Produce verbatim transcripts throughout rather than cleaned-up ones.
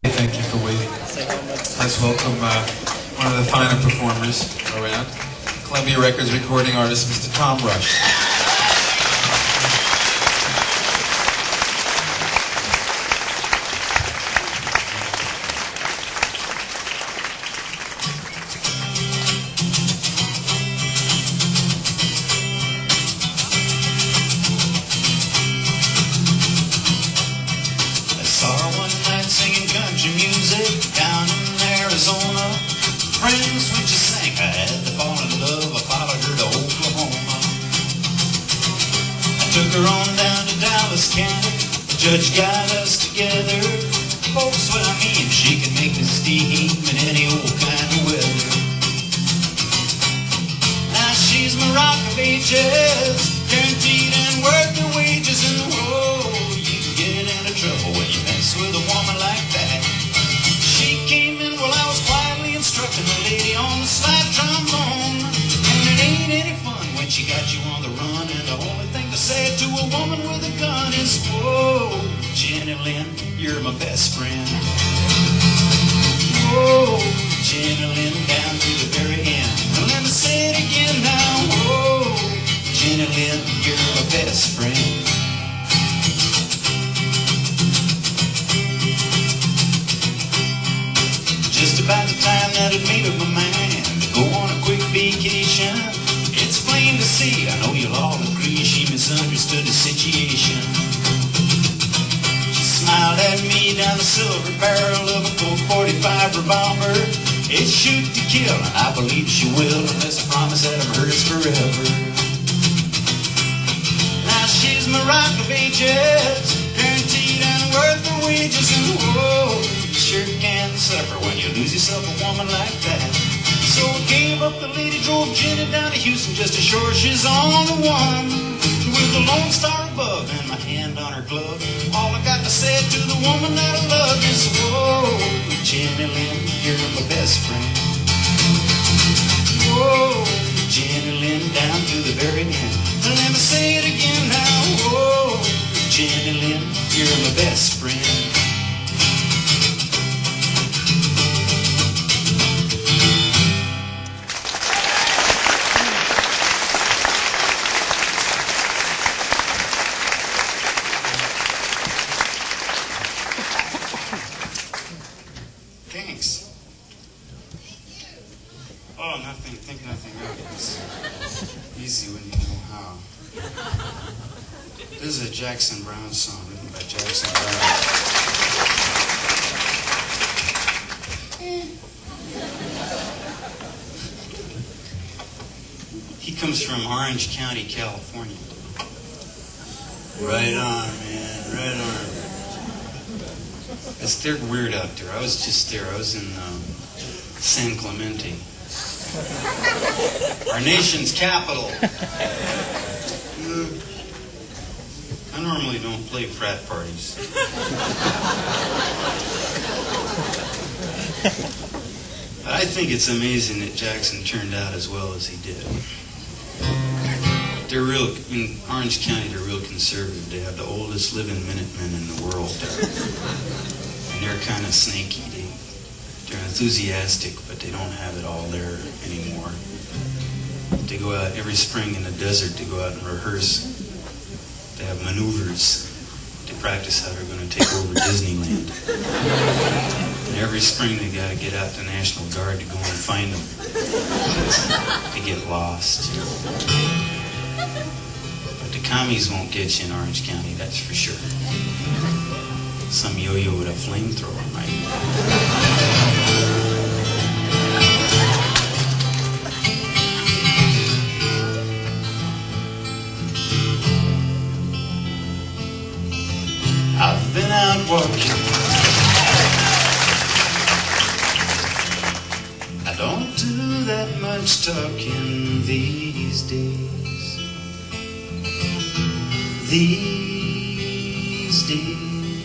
Thank you for waiting. Let's welcome uh, one of the finer performers around, Columbia Records recording artist, Mister Tom Rush. Down in Arizona, friends when she sang, I had to fall in love. I followed her to Oklahoma. I took her on down to Dallas County. The judge got us together. Folks, what I mean, she can make me steam in any old kind of weather. Now she's my rock of ages, guaranteed and worth the wages. And whoa, you can get into trouble when you mess with a woman like that. She came in while I was quietly instructing a lady on the slide trombone. And it ain't any fun when she got you on the run, and the only thing to say to a woman with a gun is, whoa, Jenny Lynn, you're my best friend. Whoa, Jenny Lynn, down to the very end. Now let me say it again now. Whoa, Jenny Lynn, you're my best friend. Just about the time that I'd made up my mind to go on a quick vacation. It's plain to see, I know you'll all agree, she misunderstood the situation. She smiled at me down the silver barrel of a Colt forty-five revolver. It's shoot to kill, and I believe she will, unless I promise that I'm hers forever. Now she's my rock of ages, guaranteed and worth the wages. And whoa, sure can suffer when you lose yourself a woman like that. So I gave up the lady, drove Jenny down to Houston just to show her she's on the one. With the Lone Star above and my hand on her glove, all I got to say to the woman that I love is, whoa, Jenny Lynn, you're my best friend. Whoa, Jenny Lynn, down to the very end. Let me say it again now. Whoa, Jenny Lynn, you're my best friend. Thanks. Oh, nothing. Think nothing of it. It's easy when you know how. This is a Jackson Browne song written by Jackson Browne. He comes from Orange County, California. Right on, man. Right on. It's they're weird out there. I was just there. I was in um, San Clemente, our nation's capital. Uh, I normally don't play frat parties. But I think it's amazing that Jackson turned out as well as he did. They're real, in Orange County, they're real conservative. They have the oldest living Minutemen in the world. And they're kind of snaky. They, they're enthusiastic, but they don't have it all there anymore. They go out every spring in the desert to go out and rehearse. They have maneuvers to practice how they're going to take over Disneyland. And every spring they got to get out the National Guard to go and find them. They get lost. But the commies won't get you in Orange County, that's for sure. Some yo-yo with a flamethrower might. I've been out walking. I don't do that much talking these days. These days.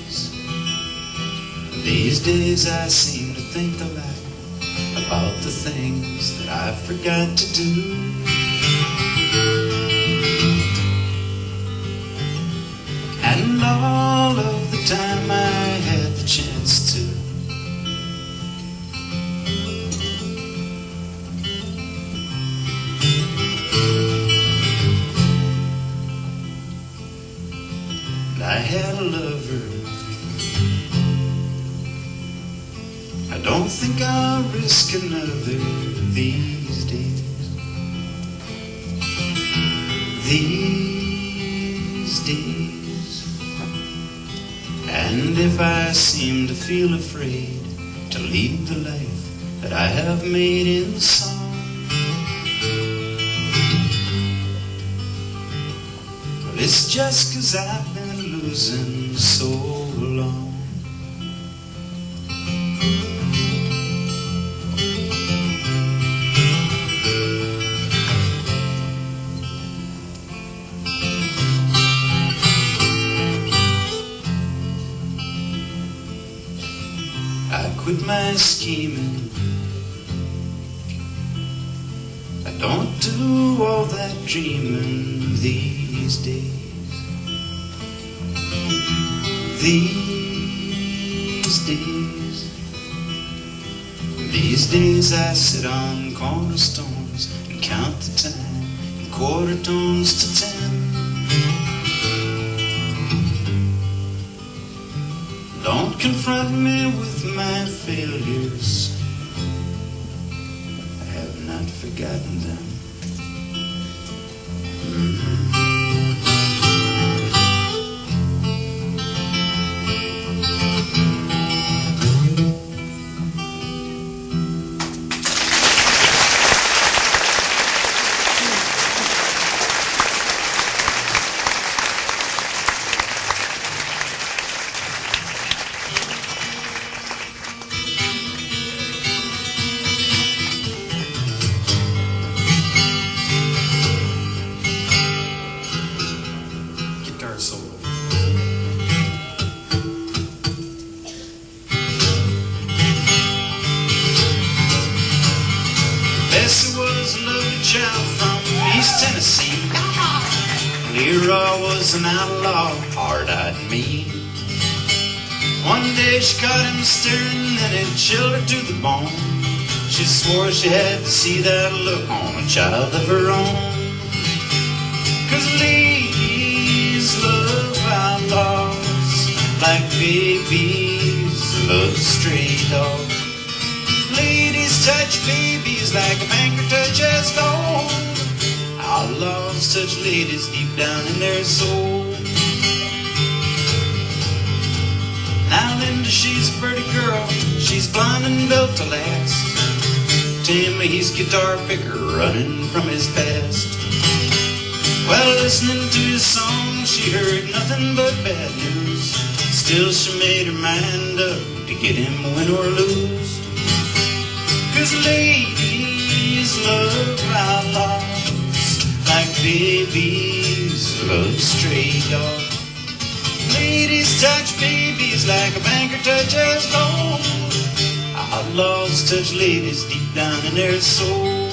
These days I seem to think a lot about the things that I forgot to do. And all of the time I had the chance to I had a lover. I don't think I'll risk another these days. These days. And if I seem to feel afraid to lead the life that I have made in song, well, it's just 'cause I've been losing so long. I quit my scheming. I don't do all that dreaming these days. These days. These days I sit on cornerstones and count the time in quarter tones to ten. Don't confront me with my failures. I have not forgotten them. Mm-hmm. Solo. Bessie was a lovely child from East Tennessee. Leroy was an outlaw, hard-eyed and mean. One day she caught him staring and it chilled her to the bone. She swore she had to see that look on a child of her own. 'Cause ladies love outlaws like babies love stray dogs. Ladies touch babies like a banker touches gold. Outlaws touch ladies deep down in their soul. Now Linda, she's a pretty girl. She's blonde and built to last. Timmy, he's guitar picker running from his past. Well, listening to his song, she heard nothing but bad news. Still, she made her mind up to get him win or lose. 'Cause ladies love outlaws like babies love stray dogs. Ladies touch babies like a banker touches gold. Outlaws touch ladies deep down in their soul.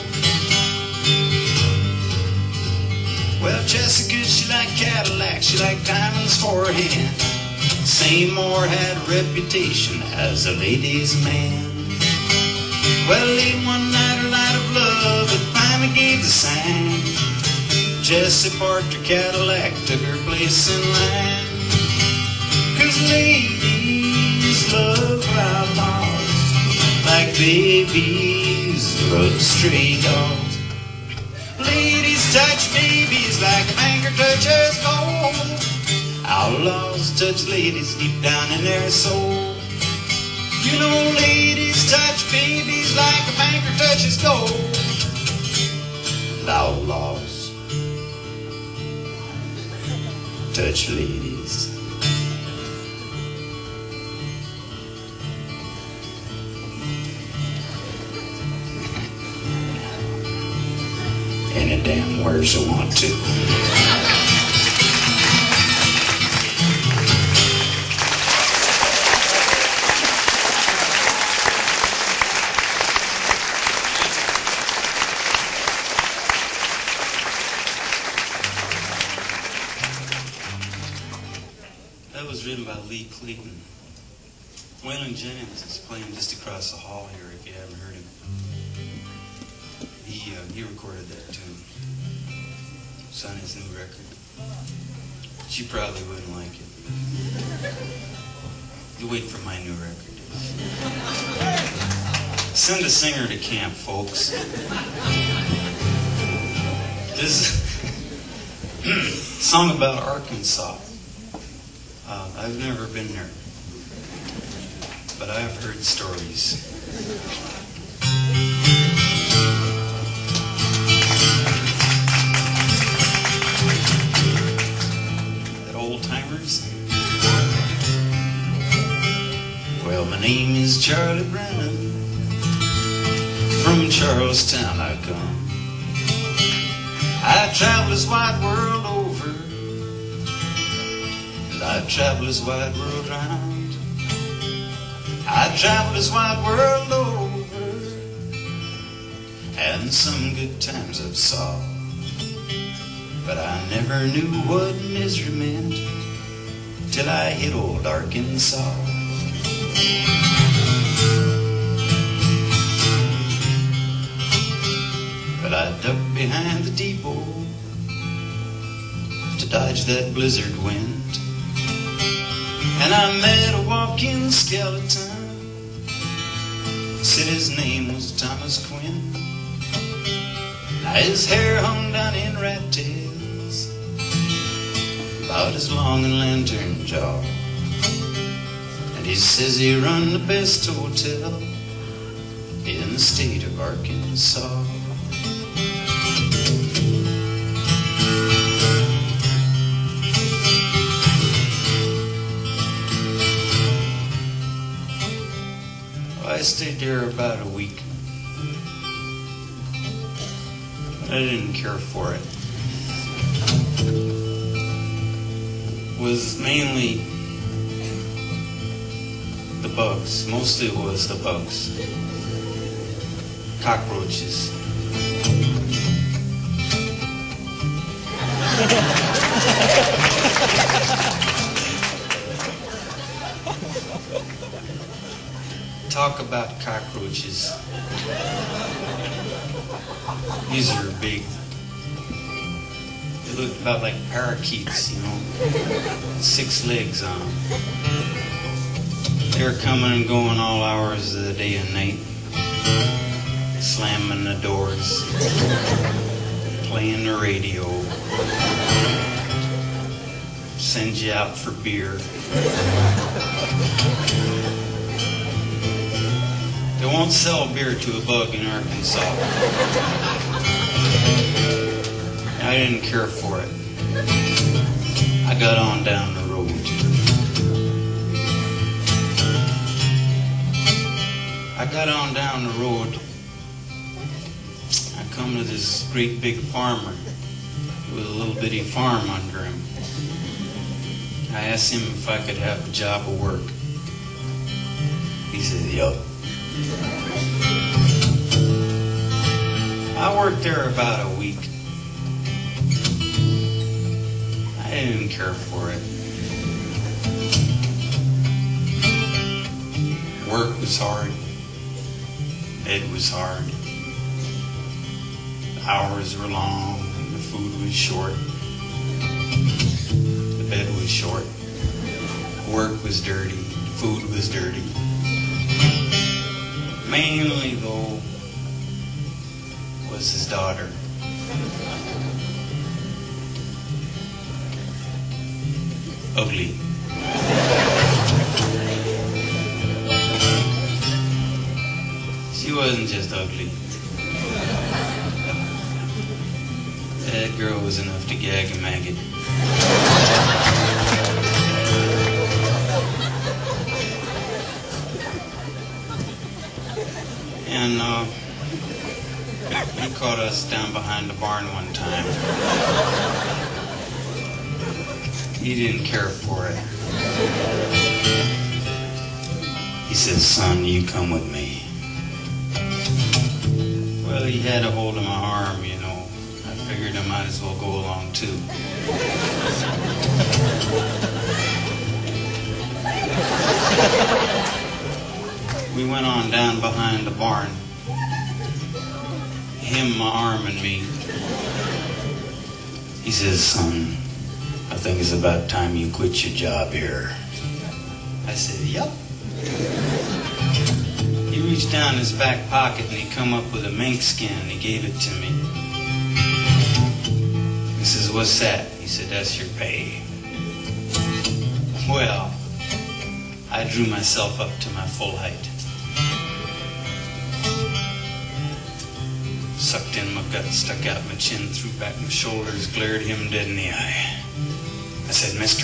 Well, Jessica, she liked Cadillac, she liked diamonds for her hand. Seymour had a reputation as a ladies' man. Well, late one night, her light of love had finally gave the sign. Jessie parked her Cadillac, took her place in line. 'Cause ladies love outlaws like babies love stray dogs. Ladies touch babies like a banker touches gold. Outlaws touch ladies deep down in their soul. You know ladies touch babies like a banker touches gold. Outlaws touch ladies. Any damn words you want to. That was written by Lee Clayton. Waylon Jennings is playing just across the hall here if you haven't heard him. He, uh, he recorded that tune. It's on his new record. But you probably wouldn't like it. You wait for my new record. Send a singer to camp, folks. This song about Arkansas. Uh, I've never been there, but I've heard stories. That old timers? Well, my name is Charlie Brennan. From Charlestown I come. I travel this wide world over, and I travel this wide world round. I travel this wide world over, and some good times I've saw, but I never knew what misery meant till I hit old Arkansas. But I ducked behind the depot to dodge that blizzard wind, and I met a walking skeleton. Said his name was Thomas Quinn. Now his hair hung down in rat tails, about as long as lantern jaw, and he says he run the best hotel in the state of Arkansas. I stayed there about a week. I didn't care for it. It was mainly the bugs. Mostly it was the bugs. Cockroaches. Talk about cockroaches. These are big. They look about like parakeets, you know, six legs on them. They're coming and going all hours of the day and night, slamming the doors, playing the radio, send you out for beer. They won't sell beer to a bug in Arkansas. I didn't care for it. I got on down the road. I got on down the road. I come to this great big farmer with a little bitty farm under him. I asked him if I could have a job of work. He said, yup. I worked there about a week. I didn't care for it. Work was hard. Bed was hard. The hours were long. The food was short. The bed was short. Work was dirty. The food was dirty. Mainly, though, was his daughter. Ugly. She wasn't just ugly. That girl was enough to gag a maggot. And uh, he caught us down behind the barn one time. He didn't care for it. He said, son, you come with me. Well, he had a hold of my arm, you know. I figured I might as well go along too. We went on down behind the barn. Him, my arm, and me. He says, son, I think it's about time you quit your job here. I said, yup. He reached down in his back pocket and he come up with a mink skin and he gave it to me. He says, what's that? He said, that's your pay. Well, I drew myself up to my full height. Sucked in my gut, stuck out my chin, threw back my shoulders, glared him dead in the eye. I said, mister,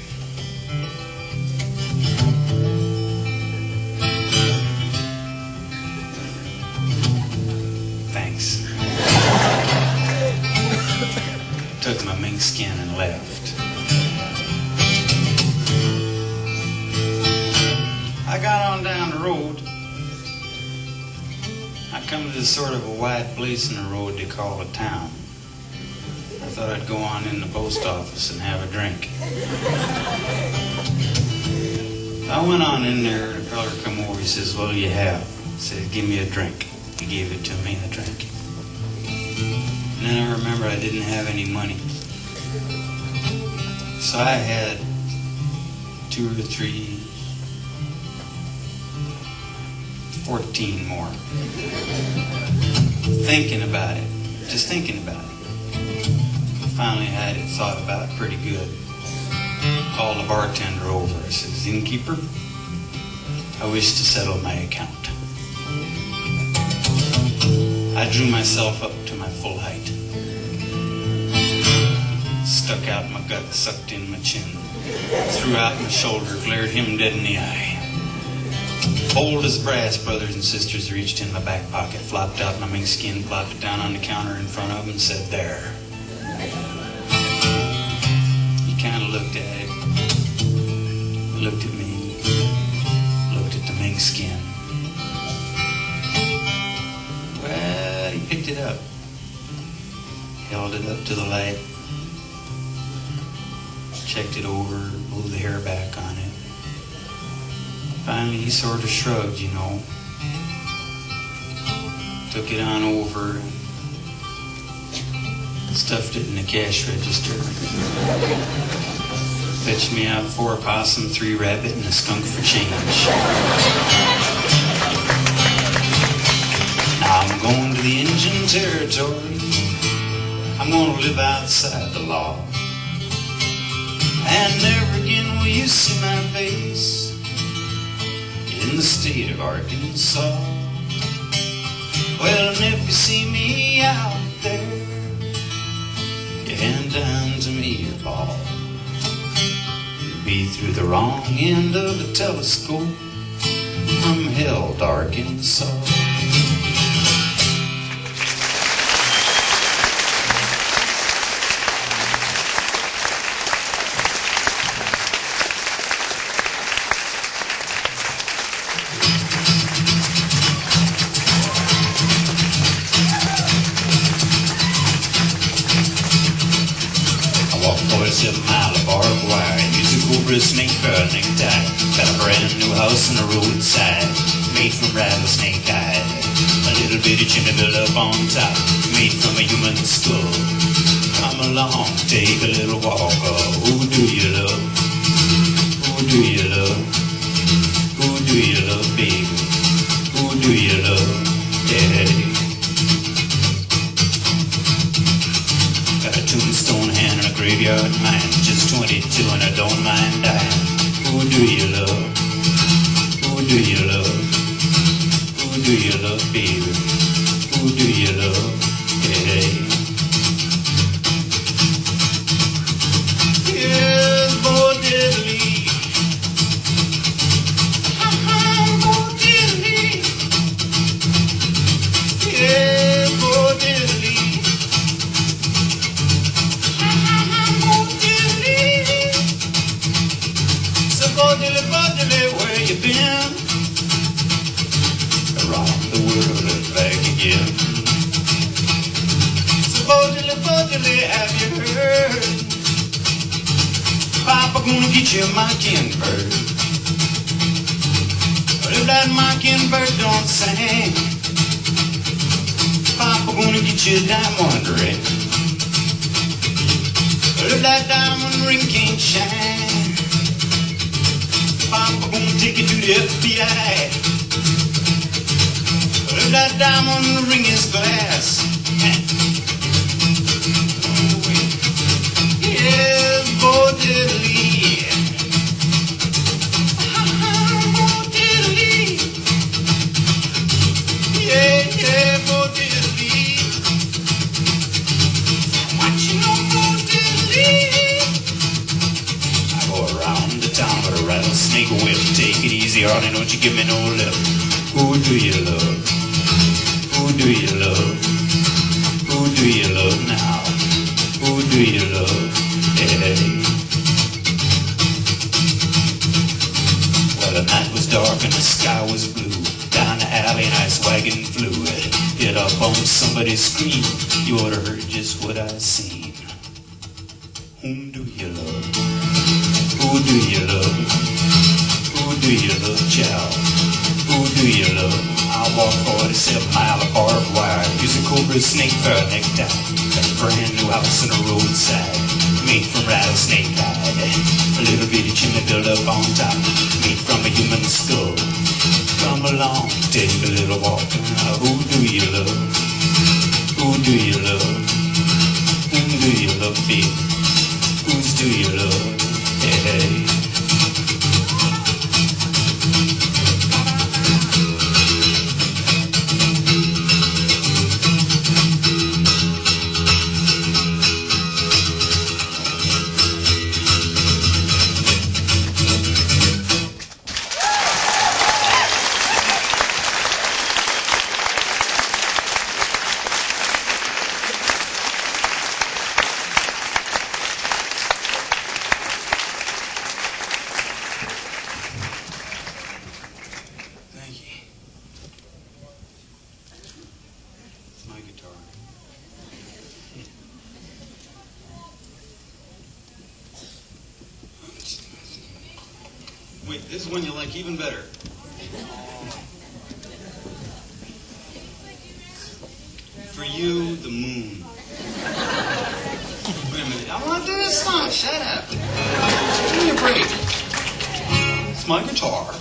thanks. Took my mink skin and left. I got on down the road. I come to this sort of a wide place in the road they call a town. I thought I'd go on in the post office and have a drink. I went on in there, the feller come over, he says, what do you have? I said, give me a drink. He gave it to me, a drink. And then I remember I didn't have any money. So I had two or three, fourteen more. Thinking about it, just thinking about it. Finally had it thought about pretty good. Called the bartender over. I says, innkeeper, I wish to settle my account. I drew myself up to my full height. Stuck out my gut, sucked in my chin. Threw out my shoulder, glared him dead in the eye. Bold as brass, brothers and sisters, reached in my back pocket, flopped out my mink skin, plopped it down on the counter in front of him and said, there. He kind of looked at it, looked at me, looked at the mink skin. Well, he picked it up, held it up to the light, checked it over, moved the hair back on it. Finally, he sort of shrugged, you know. Took it on over, stuffed it in the cash register. Fetched me out four possum, three rabbit, and a skunk for change. Now I'm going to the Indian Territory. I'm going to live outside the law. And never again will you see my face in the state of Arkansas. Well, and if you see me out there, you hand down to me your ball. You'll be through the wrong end of a telescope from hell to Arkansas. Seven mile of barbed wire, use a cobra snake for a necktie. Got a brand new house on the roadside, made from rattlesnake hide. A little bitty chimney built up on top, made from a human skull. Come along, take a little walk. Oh, who do you love? Who do you love? Who do you love, baby? Who do you love, daddy? Got a tombstone hand and a graveyard mind. Just twenty-two and I don't mind dying. Who do you love? Who do you love? Who do you love, baby? Who do you love? Hey. Yes, Bo Diddley. Ha-ha, Bo Diddley. Yes, Bo Diddley. Bodily, bodily, where you been? Around the world and back again. So bodily, bodily, have you heard? Papa gonna get you a mockingbird. But if that mockingbird don't sing, Papa gonna get you a diamond ring. If that diamond ring can't shine, I'm gonna take it to the F B I. If that diamond ring is glass, yeah, Bo Diddley. Bo Diddley. Yeah, yeah, Bo Diddley. What you know, Bo Diddley? I go around the town with a rattlesnake whip. Take it easy, honey, don't you give me no lip. Who do you love? Who do you love? Who do you love now? Who do you love? Hey. Well, the night was dark and the sky was blue. Down the alley an ice wagon flew. It hit up on somebody's screen. You ought to heard just what I seen. Whom do you love? Who do you love? Who do you love, child? Who do you love? I walk forty-seven mile of barbed wire. Use a cobra snake for a necktie. Got a brand new house on the roadside, made from rattlesnake hide. A little bitty chimney built up on top, made from a human skull. Come along, take a little walk. Now, who do you love? Who do you love? Who do you love, baby? Whose do you love? Hey, hey. Wait, this is one you like even better. For you, the moon. Wait a minute, I want to do this song. Shut up. Give me a break. It's my guitar.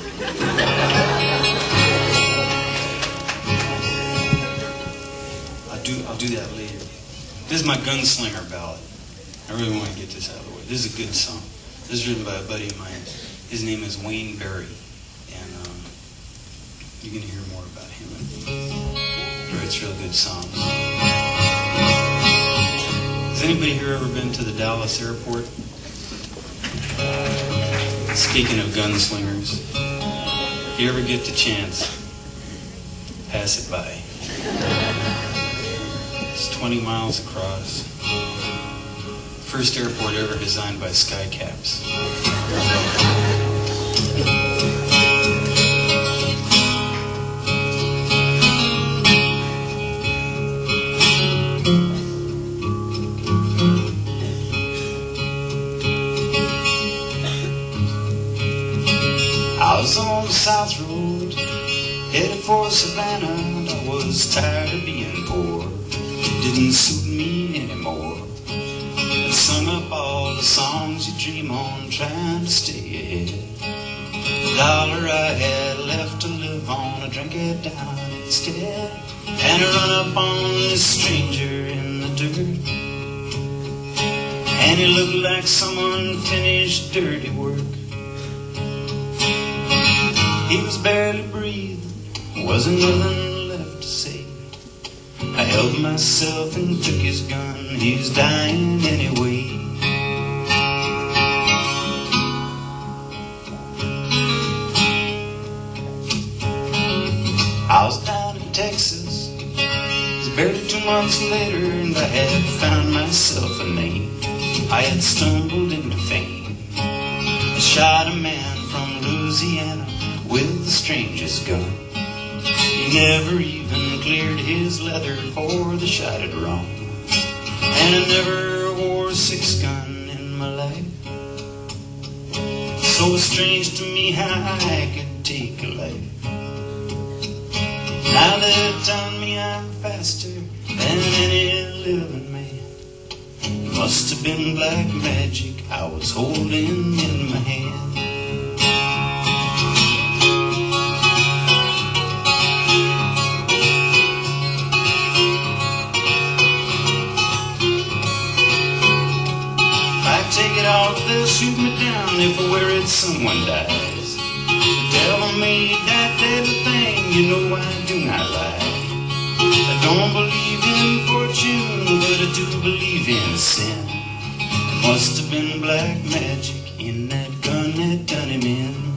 I'll do, I'll do that later. This is my Gunslinger ballad. I really want to get this out of the way. This is a good song. This is written by a buddy of mine. His name is Wayne Berry, and um, you're going to hear more about him. He writes real good songs. Has anybody here ever been to the Dallas airport? Speaking of gunslingers, if you ever get the chance, pass it by. It's twenty miles across. First airport ever designed by Skycaps. I was on the South Road, headed for Savannah. I was tired of being poor. It didn't suit me anymore. I sung up all the songs you dream on, trying to stay ahead. The dollar I had left to live on, I drank it down instead. And I run up on this stranger in the dirt, and he looked like some unfinished dirty work. He was barely breathing, wasn't nothing left to say. I held myself and took his gun, he was dying anyway. I was down in Texas, it was barely two months later, and I had found myself a name. I had stumbled into fame. I shot a man from Louisiana with the strangest gun. He never even cleared his leather for the shot had rung. And I never wore a six gun in my life. So strange to me how I could take a life. Now they tell me I'm faster than any living man. Must have been black magic I was holding in my hand. If I take it off, they'll shoot me down. If I wear it, someone dies. The devil made that deadly thing, you know I do not lie. I don't believe in fortune, but I do believe in sin. It must have been black magic in that gun that done him in.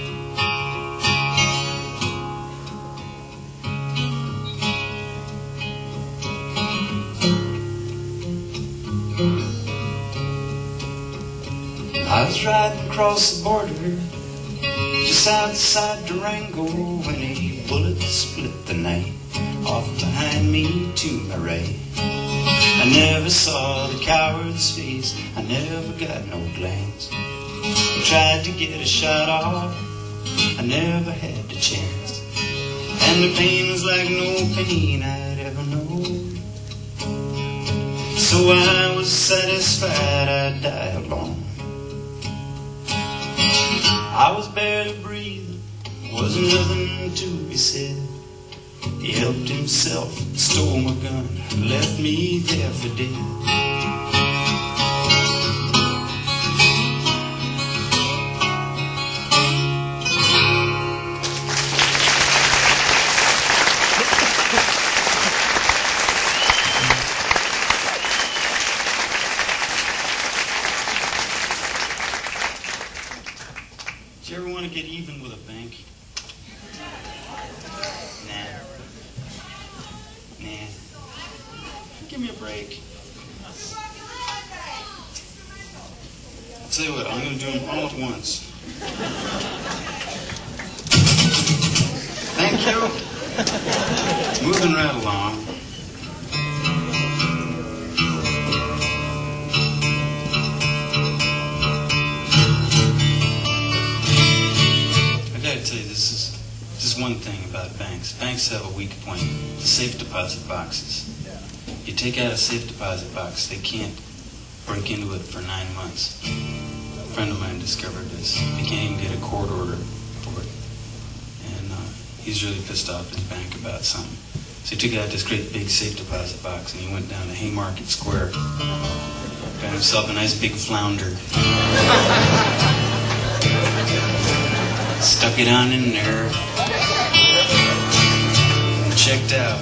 I was riding across the border just outside Durango when a bullet split the night off behind me to my right. I never saw the coward's face, I never got no glance. I tried to get a shot off, I never had the chance. And the pain was like no pain I'd ever known. So I was satisfied I'd die alone. I was barely breathing, wasn't nothing to be said. He helped himself, stole my gun, left me there for dead. Did you ever want to get even with a bank? Nah. Nah. Give me a break. I'll tell you what, I'm going to do them all at once. Thank you. Moving right along. I gotta tell you, this is just one thing about banks. Banks have a weak point. The safe deposit boxes. You take out a safe deposit box, they can't break into it for nine months. A friend of mine discovered this. He can't even get a court order for it. And uh, he's really pissed off at his bank about something. So he took out this great big safe deposit box and he went down to Haymarket Square. Got himself a nice big flounder. Stuck it on in there. And checked out.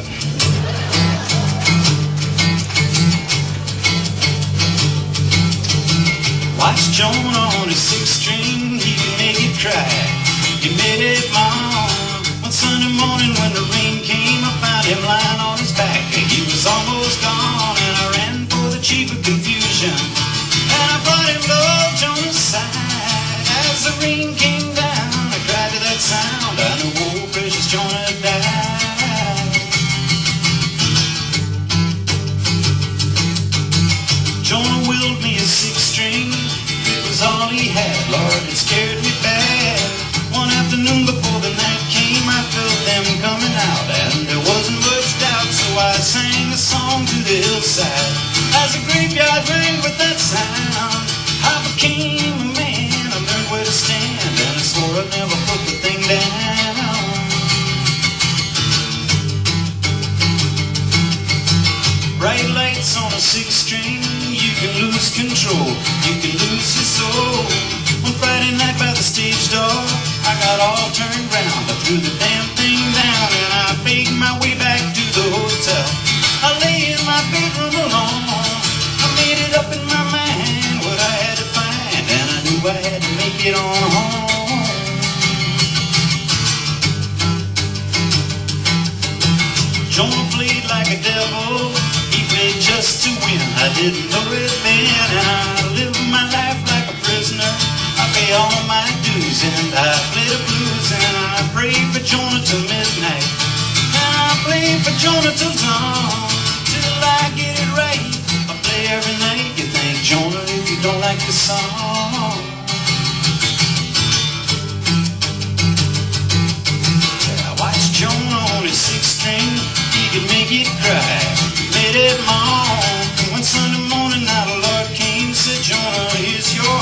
Watch Jonah on his six string, he can make it cry. He made it long. One Sunday morning when the rain came, I found him lying on his back. He was almost gone, and I ran for the chief of confusion. And I brought him low Jonah's side. As the rain came down, I cried to that sound. I knew old precious Jonah died. Jonah willed me a six string. All he had, Lord, it scared me bad. One afternoon before the night came, I felt them coming out, and there wasn't much doubt, so I sang a song to the hillside. As the graveyard rang with that sound, I became a man. I learned where to stand, and I swore I'd never put the thing down. Bright lights on a six string, you can lose control, you can lose your soul. One Friday night by the stage door, I got all turned round. I threw the damn thing down and I made my way back to the hotel. I lay in my bedroom alone, I made it up in my mind what I had to find, and I knew I had to make it on home. Jonah played like a devil, just to win. I didn't know it then, and I lived my life like a prisoner. I pay all my dues and I play the blues, and I pray for Jonah till midnight, and I play for Jonah till dawn, till I get it right. I play every night. You thank Jonah if you don't like the song. Yeah, I watched Jonah on his six string, he could make it cry. Made it long. One Sunday morning, now the Lord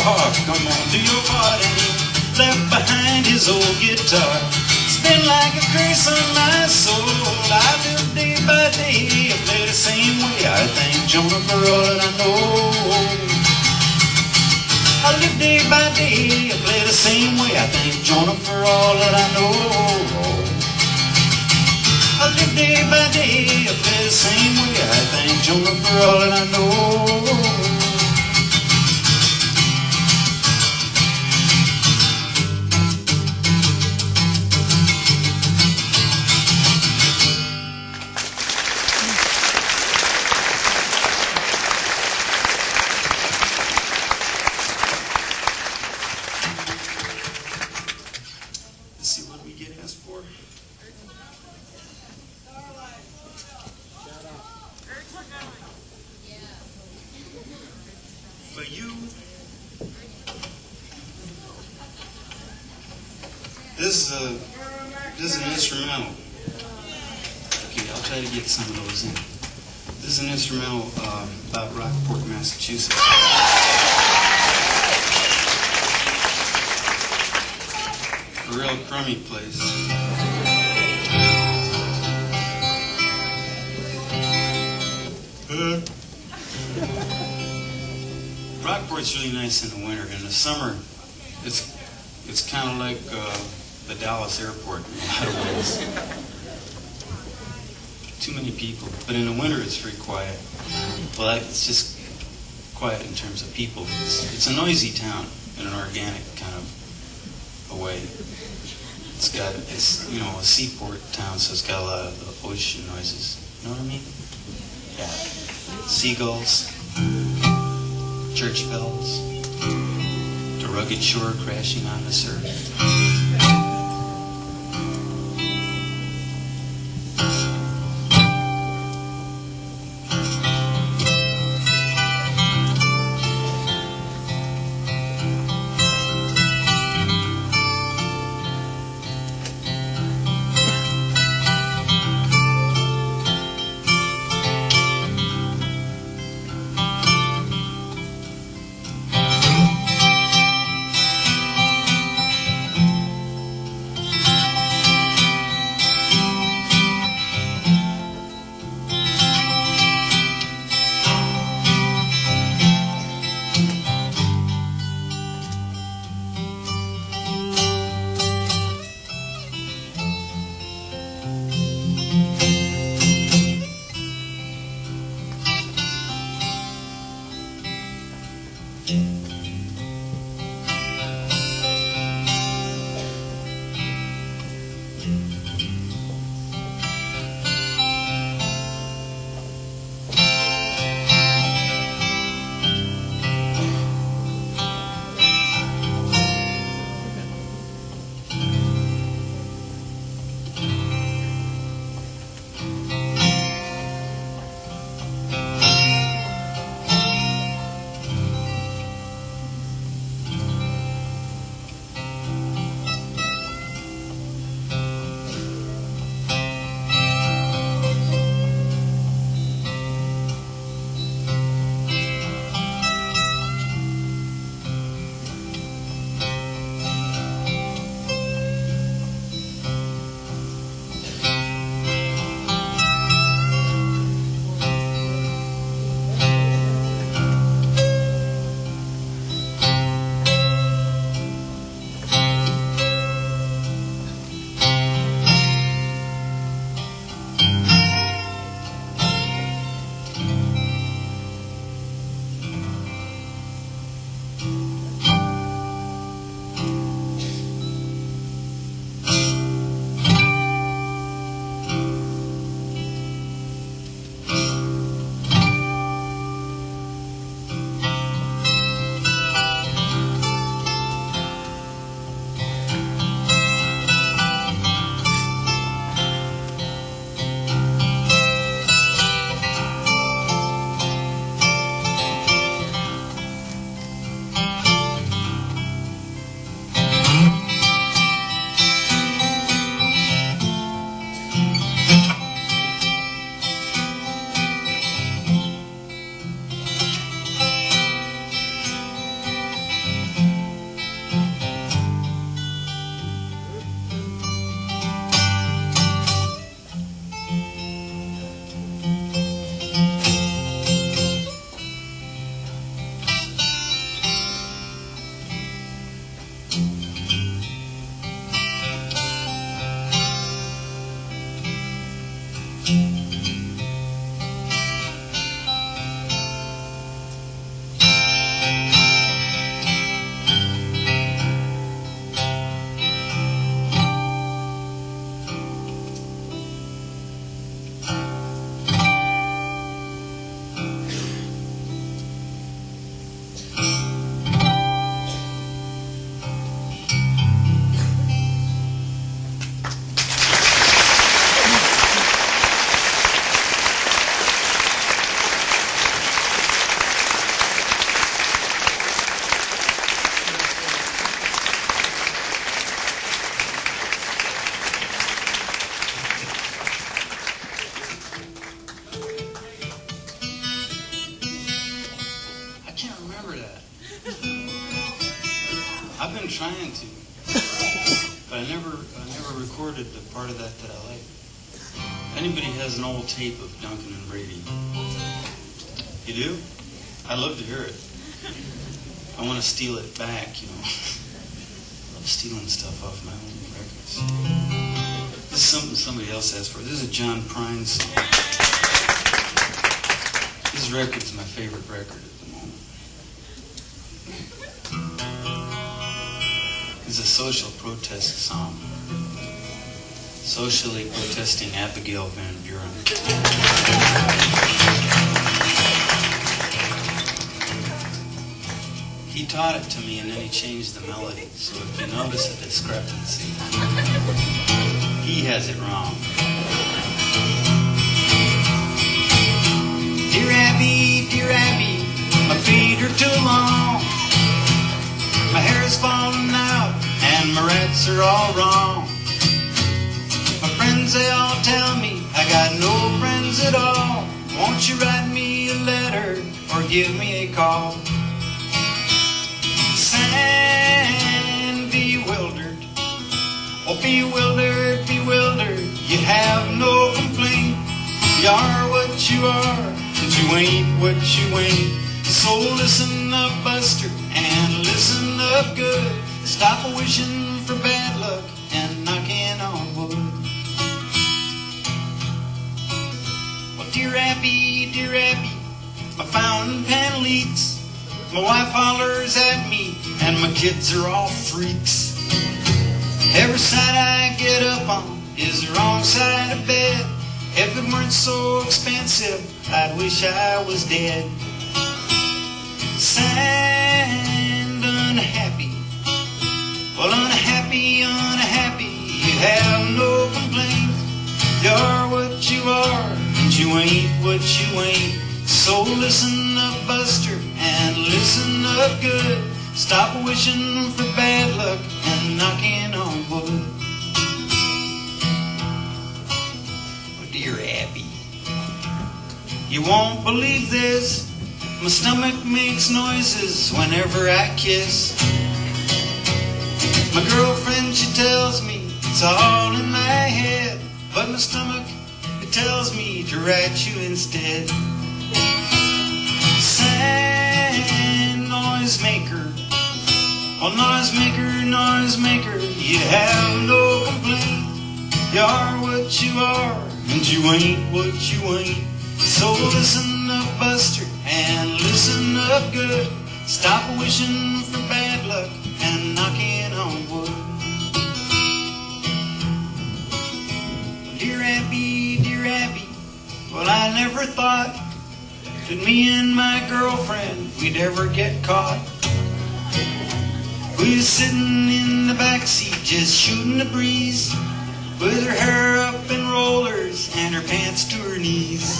come on to your party. Left behind his old guitar. Spin like a grace on my soul. I live day by day, I play the same way. I thank Jonah for all that I know. I live day by day, I play the same way. I thank Jonah for all that I know. I live day by day, I play the same way. I thank Jonah for all that I know. Let's see what we get asked for. For you, this is a this is an instrumental. Okay, I'll try to get some of those in. This is an instrumental um, about Rockport, Massachusetts. A real crummy place. Uh. Rockport's really nice in the winter. In the summer, it's it's kind of like uh, the Dallas airport in a lot of ways. Too many people. But in the winter, it's very quiet. Well, it's just quiet in terms of people. It's, it's a noisy town in an organic kind of a way. It's got, it's, you know, a seaport town, so it's got a lot of the ocean noises. You know what I mean? Yeah. Seagulls, church bells, the rugged shore crashing on the surf. I've been trying to, but I never, I never recorded the part of that that I like. If anybody has an old tape of Duncan and Brady, you do? I'd love to hear it. I want to steal it back, you know. I love stealing stuff off my own records. This is something somebody else asked for. This is a John Prine song. This record's my favorite record at the moment. It's a social protest song. Socially protesting Abigail Van Buren. He taught it to me and then he changed the melody. So if you notice a discrepancy, he has it wrong. Dear Abby, dear Abby, my feet are too long. My hair's falling out and my rats are all wrong. My friends, they all tell me I got no friends at all. Won't you write me a letter or give me a call? Sad, bewildered, oh bewildered, bewildered, you have no complaint. You are what you are, and you ain't what you ain't. So listen up, Buster, and listen up good. Stop wishing for bad luck and knocking on wood. Well, dear Abby, dear Abby, my fountain pen leaks. My wife hollers at me, and my kids are all freaks. Every side I get up on is the wrong side of bed. If it weren't so expensive, I'd wish I was dead. Sad, unhappy, well unhappy, unhappy, you have no complaint. You're what you are, and you ain't what you ain't. So listen up, Buster, and listen up good. Stop wishing for bad luck and knocking on wood. Oh, dear Abby, you won't believe this. My stomach makes noises whenever I kiss. My girlfriend, she tells me it's all in my head, but my stomach, it tells me to write you instead. Sad noisemaker, oh noisemaker, noisemaker, you have no complaint. You're what you are, and you ain't what you ain't. So listen up, Buster, and listen up good. Stop wishing for bad luck and knocking on wood. Dear Abby, dear Abby, well I never thought that me and my girlfriend we'd ever get caught. We was sitting in the backseat just shooting the breeze, with her hair up in rollers and her pants to her knees.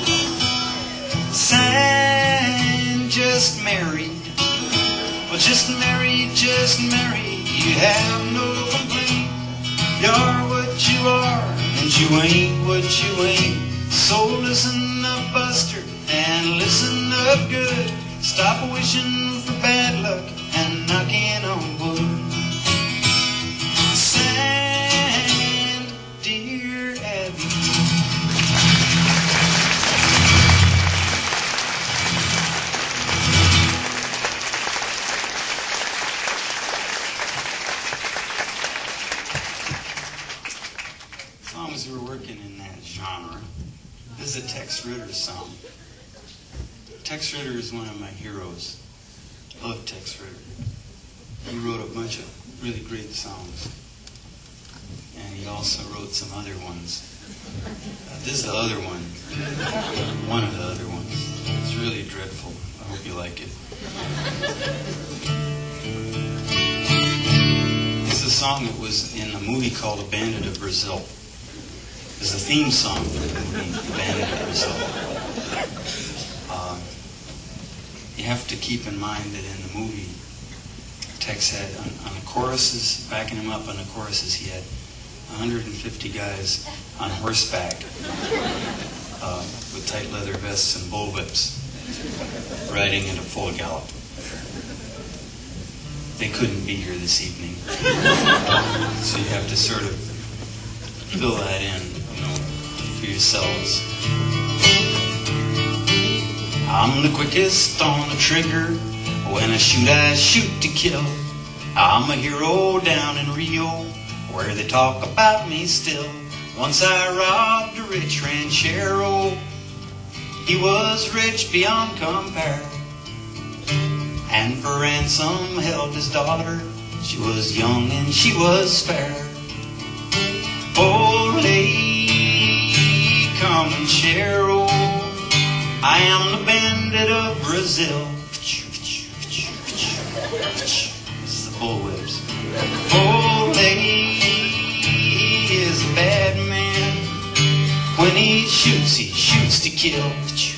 Sign, just married, well just married, just married, you have no complaint. You're what you are, and you ain't what you ain't. So listen up, Buster, and listen up good. Stop wishing for bad luck and knocking on wood. Sand, dear Abby. This is a Tex Ritter song. Tex Ritter is one of my heroes. I love Tex Ritter. He wrote a bunch of really great songs. And he also wrote some other ones. Uh, this is the other one. One of the other ones. It's really dreadful. I hope you like it. This is a song that was in a movie called A Bandit of Brazil. It's the theme song for the movie A Bandit of Brazil. Uh, you have to keep in mind that in the movie, Tex had, on, on the choruses, backing him up on the choruses, he had one hundred fifty guys on horseback uh, with tight leather vests and bullwhips riding at a full gallop. They couldn't be here this evening. So you have to sort of fill that in, you know, for yourselves. I'm the quickest on the trigger. When I shoot, I shoot to kill. I'm a hero down in Rio, where they talk about me still. Once I robbed a rich ranchero. He was rich beyond compare, and for ransom held his daughter. She was young and she was fair. Oh, lady, come and share. Oh, I am the bandit of Brazil. This is the bullwhips. Oh, lady, he is a bad man. When he shoots, he shoots to kill.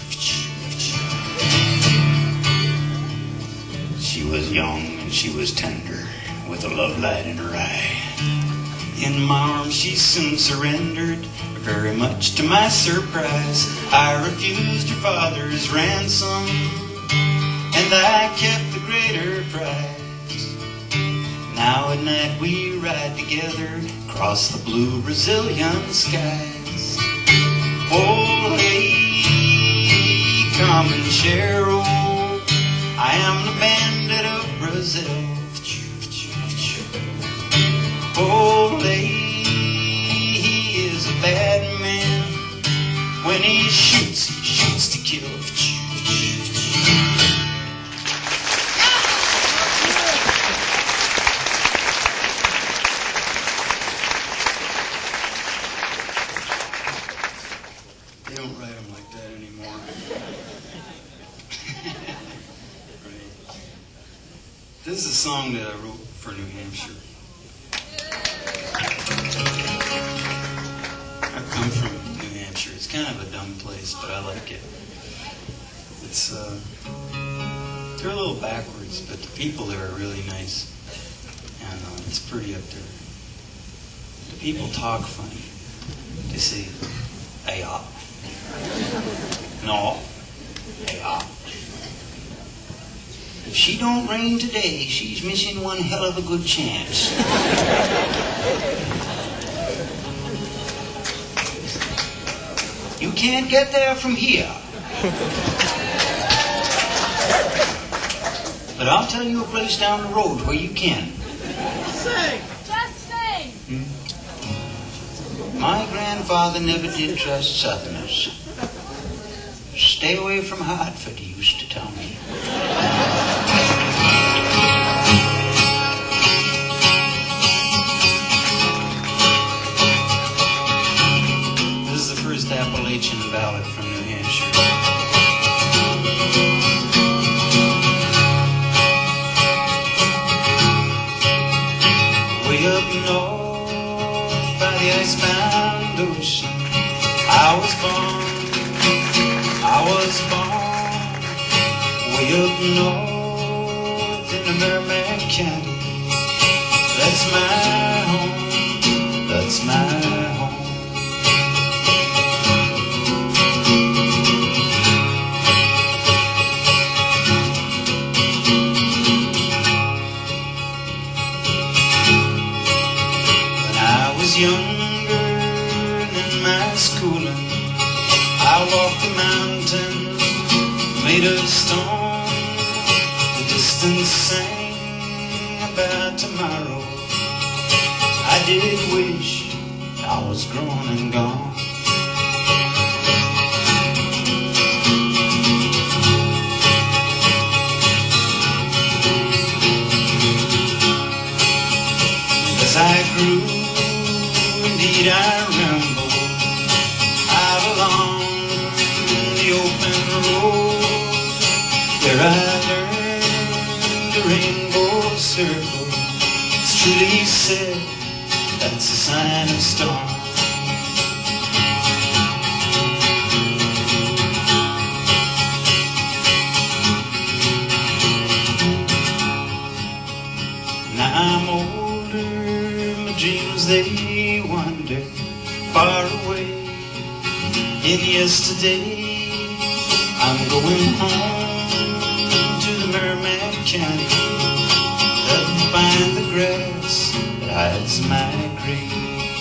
She was young and she was tender, with a love light in her eye. In my arms she soon surrendered, very much to my surprise. I refused her father's ransom, and I kept the greater prize. Now at night we ride together across the blue Brazilian skies. Oh, lady, come and share. Oh, I am the bandit of Brazil. Oh, lady, he is a bad man. When he shoots, he shoots to kill. They don't write them like that anymore. Right. This is a song that I wrote for New Hampshire. I come from New Hampshire. It's kind of a dumb place, but I like it. It's uh, they're a little backwards, but the people there are really nice, and uh, it's pretty up there. The people talk funny. They say, "Hey, ah." No, hey, ah. If she don't rain today, she's missing one hell of a good chance. You can't get there from here. But I'll tell you a place down the road where you can. Sing! Just sing! Hmm? My grandfather never did trust Southerners. Stay away from Hartford, he used to tell me. This is the first Appalachian ballad from New Hampshire. Way up north by the icebound ocean, I was born. I was born way up north in the Merrimack County. That's my home, that's my home. When I was younger than my schooling, I walked the mountain made of stone. The distance sang about tomorrow. I did wish I was grown and gone. I grew, indeed I rambled out along the open road where I learned the rainbow circle. It's truly said that's a sign of storm. Now I'm older, my dreams they wander far away. In yesterday, I'm going home to the Merrimack County, up behind the grass that hides my grave.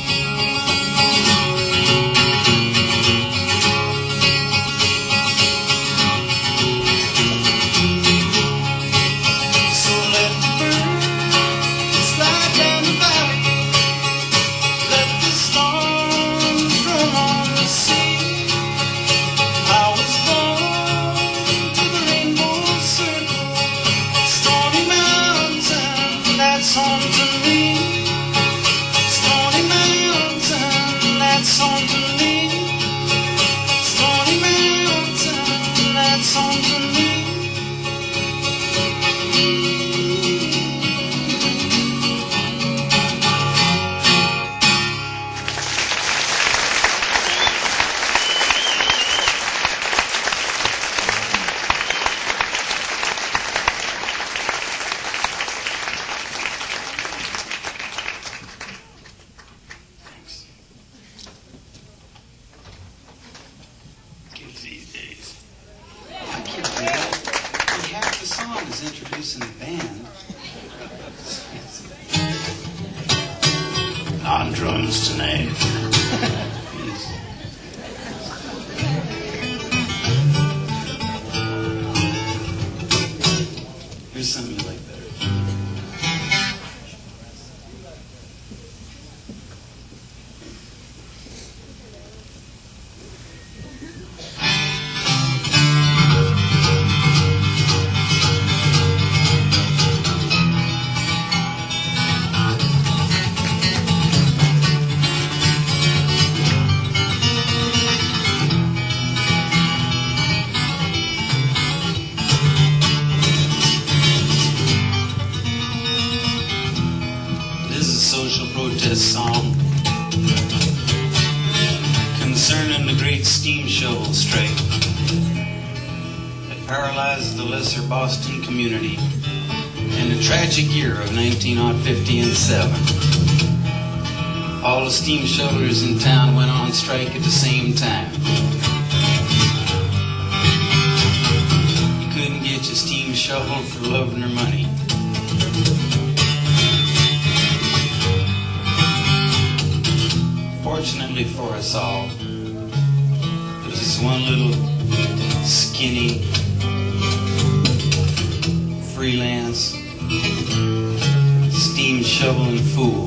So let the birds fly down the valley, let the storms roll on the sea. I was born to the rainbow circle, Stony Mountain, that's home to me. Stony Mountain, that's home to me. Stony Mountain, that's home to me. Kids these days. I can't do that. Half the song is introducing the band. On drums tonight. Yes. Here's something you like better. This is a social protest song concerning the great steam shovel strike that paralyzed the lesser Boston community in the tragic year of nineteen fifty and seven. All the steam shovelers in town went on strike at the same time. You couldn't get your steam shovel for love nor money. Fortunately for us all, there was this one little skinny freelance steam shoveling fool.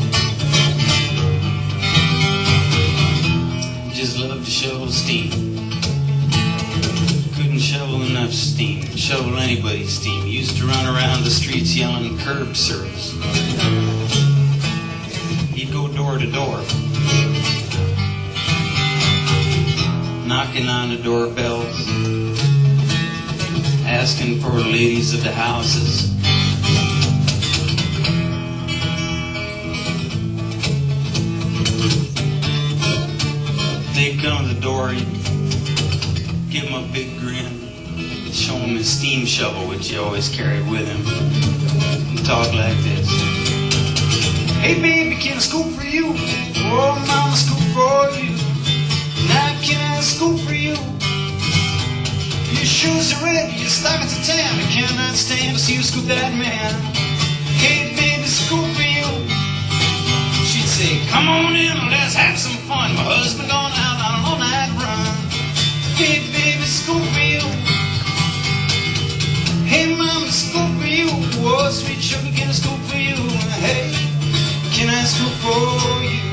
He just loved to shovel steam. Couldn't shovel enough steam, shovel anybody's steam. He used to run around the streets yelling curb service. He'd go door to door, knocking on the doorbells, asking for ladies of the houses. They'd come to the door, he'd give him a big grin, show him his steam shovel, which he always carried with him, and talk like this. Hey baby, can I scoop for you? Oh mama, scoop for you. Now can I scoop for you? Your shoes are red, your stockings are tan. I cannot stand to see you scoop that man. Hey baby, scoop for you. She'd say, come on in, let's have some fun. My husband gone out on an all-night run. Hey baby, scoop for you. Hey mama, scoop for you. Oh sweet sugar, can I scoop for you? Hey, can I scoop for you?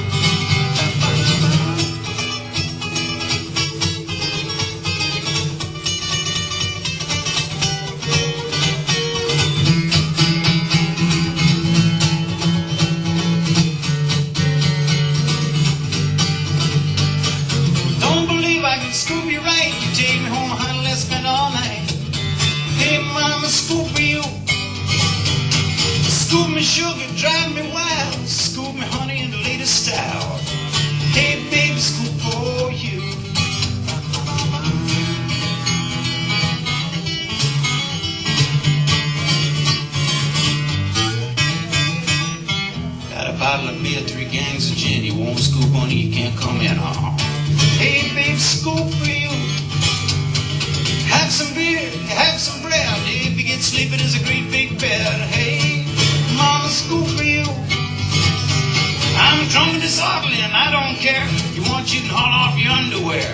bottle of beer, three gangs of gin. You won't scoop on it, you can't come in. Uh-uh. Hey, babe, scoop for you. Have some beer, have some bread. If you get sleepy, there's a great big bed. Hey, mama, scoop for you. I'm drunk and disorderly and I don't care. You want, you can haul off your underwear.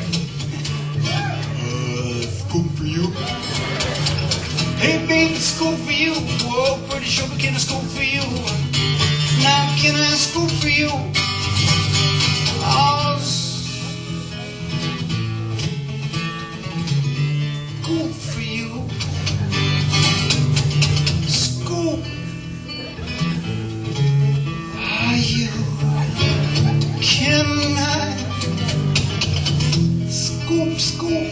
Uh, scoop for you. Hey, baby, scoop for you. Whoa, pretty sure, but can I scoop for you? Now, can I scoop for you? Oh, scoop for you. Scoop. Are you? Can I? Scoop, scoop.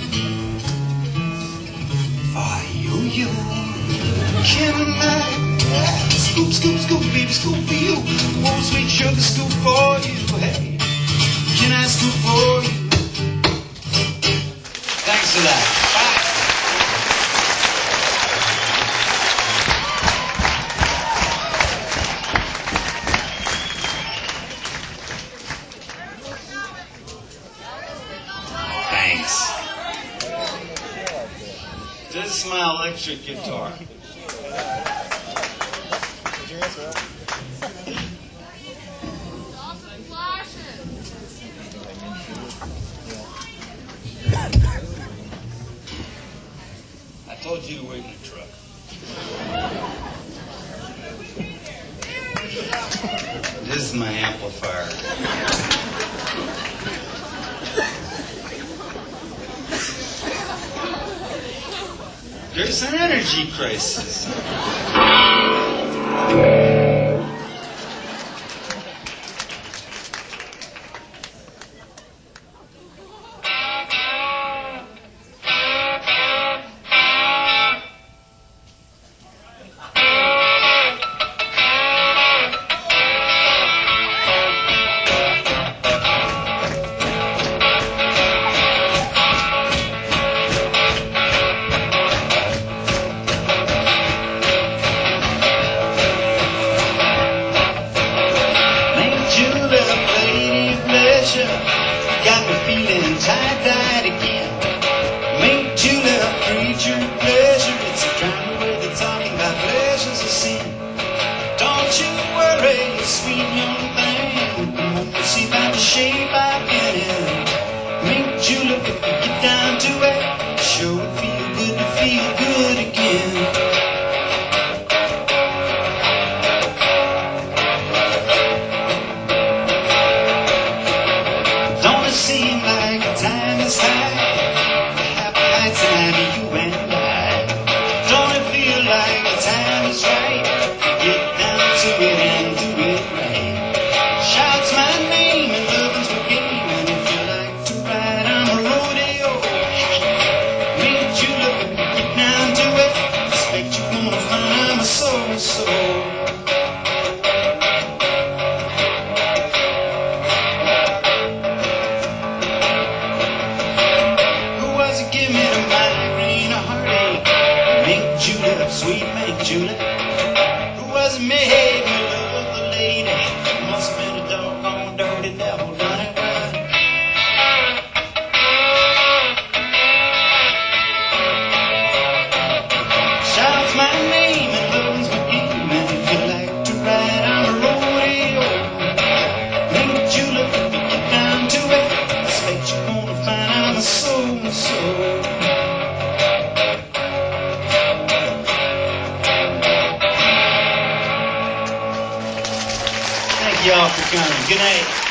Are you, you? Can I? Scoop, scoop, scoop, baby, scoop for you. Oh, sweet sugar, scoop for you. Hey, can I scoop for you? Thanks for that. Thanks. This is my electric guitar. I told you to wait in the truck. This is my amplifier. There's an energy crisis. Got me feeling tie-dyed again. Made you love, creature of pleasure. It's a drama where they're talking about pleasures of sin. Don't you worry, you sweet young thing. You see by the shape I've been in. Made you look if you get down to it. Sure would feel good to feel good again. Seem like the time is high, the happy time of you and I. Don't it feel like the time is right? Get down to it and do it right. Shouts my name and loving's my game. And if you like to ride on a rodeo, made you look if you get down to it. Expect you're gonna find I'm a so-so. Sweet Make Julie, who was made me love the lady. Must have been a doggone dirty devil running wild. Shouts my name and loves my game. And if you like to ride on a rodeo, make Julie, if you get down to it, I expect you're gonna find I'm a soul-soul. Y'all for coming. Good night.